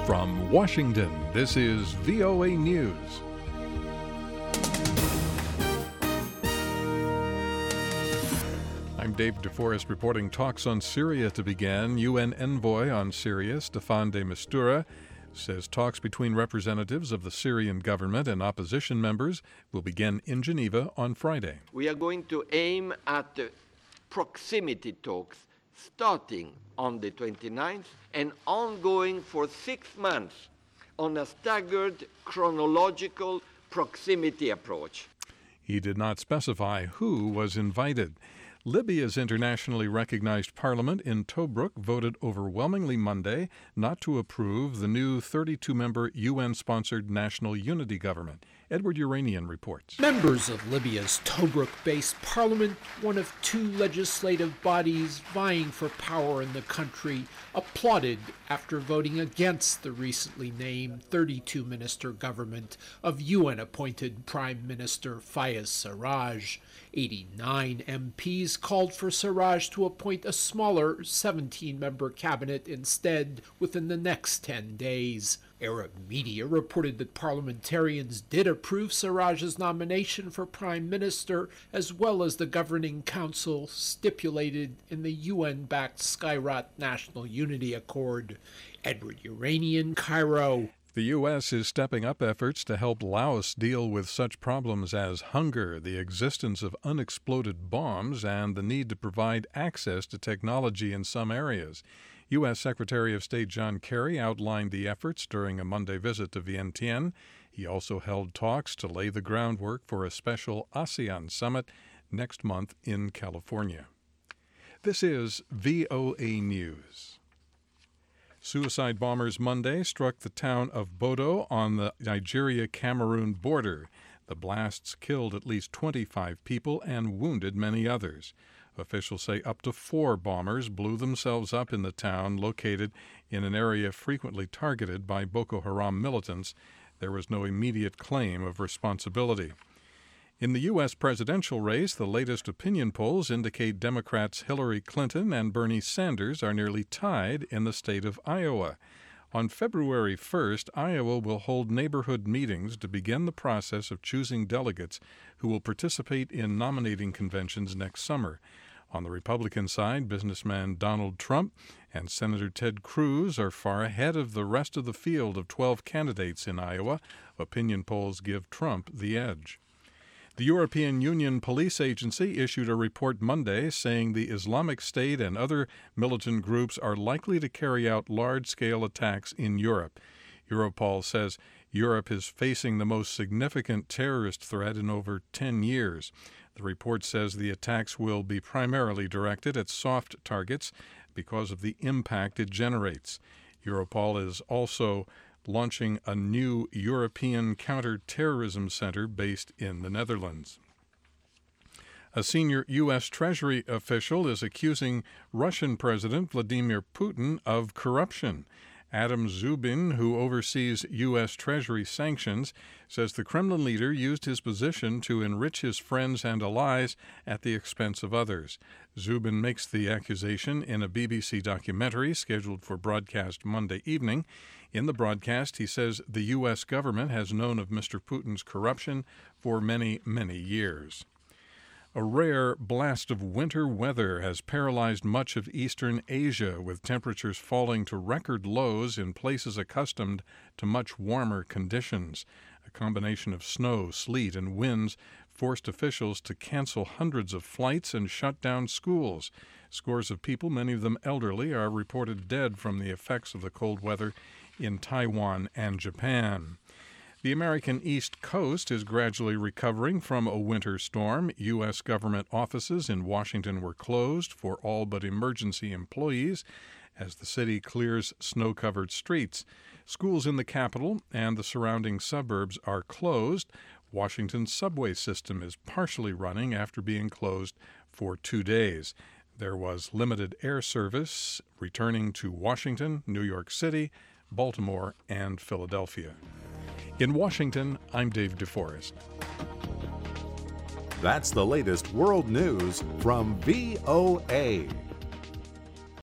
From Washington, this is VOA News. I'm Dave DeForest reporting talks on Syria to begin. UN envoy on Syria, Staffan de Mistura, says talks between representatives of the Syrian government and opposition members will begin in Geneva on Friday. We are going to aim at proximity talks starting on the 29th and ongoing for 6 months on a staggered chronological proximity approach. He did not specify who was invited. Libya's internationally recognized parliament in Tobruk voted overwhelmingly Monday not to approve the new 32-member UN-sponsored National Unity Government. Edward Uranian reports. Members of Libya's Tobruk-based parliament, one of two legislative bodies vying for power in the country, applauded after voting against the recently named 32-minister government of UN-appointed Prime Minister Fayez Sarraj. 89 MPs called for Sarraj to appoint a smaller 17-member cabinet instead within the next 10 days. Arab media reported that parliamentarians did approve Sarraj's nomination for prime minister, as well as the governing council stipulated in the UN-backed Skhirat National Unity Accord. Edward Uranian, Cairo. The U.S. is stepping up efforts to help Laos deal with such problems as hunger, the existence of unexploded bombs, and the need to provide access to technology in some areas. U.S. Secretary of State John Kerry outlined the efforts during a Monday visit to Vientiane. He also held talks to lay the groundwork for a special ASEAN summit next month in California. This is VOA News. Suicide bombers Monday struck the town of Bodo on the Nigeria-Cameroon border. The blasts killed at least 25 people and wounded many others. Officials say up to 4 bombers blew themselves up in the town located in an area frequently targeted by Boko Haram militants. There was no immediate claim of responsibility. In the U.S. presidential race, the latest opinion polls indicate Democrats Hillary Clinton and Bernie Sanders are nearly tied in the state of Iowa. On February 1st, Iowa will hold neighborhood meetings to begin the process of choosing delegates who will participate in nominating conventions next summer. On the Republican side, businessman Donald Trump and Senator Ted Cruz are far ahead of the rest of the field of 12 candidates in Iowa. Opinion polls give Trump the edge. The European Union Police Agency issued a report Monday saying the Islamic State and other militant groups are likely to carry out large-scale attacks in Europe. Europol says Europe is facing the most significant terrorist threat in over 10 years. The report says the attacks will be primarily directed at soft targets because of the impact it generates. Europol is also launching a new European counter-terrorism center based in the Netherlands. A senior U.S. Treasury official is accusing Russian President Vladimir Putin of corruption. Adam Zubin, who oversees U.S. Treasury sanctions, says the Kremlin leader used his position to enrich his friends and allies at the expense of others. Zubin makes the accusation in a BBC documentary scheduled for broadcast Monday evening. In the broadcast, he says the U.S. government has known of Mr. Putin's corruption for many, many years. A rare blast of winter weather has paralyzed much of eastern Asia, with temperatures falling to record lows in places accustomed to much warmer conditions. A combination of snow, sleet, and winds forced officials to cancel hundreds of flights and shut down schools. Scores of people, many of them elderly, are reported dead from the effects of the cold weather in Taiwan and Japan. The American East Coast is gradually recovering from a winter storm. U.S. government offices in Washington were closed for all but emergency employees as the city clears snow-covered streets. Schools in the capital and the surrounding suburbs are closed. Washington's subway system is partially running after being closed for 2 days. There was limited air service returning to Washington, New York City, Baltimore, and Philadelphia. In Washington, I'm Dave DeForest. That's the latest world news from VOA.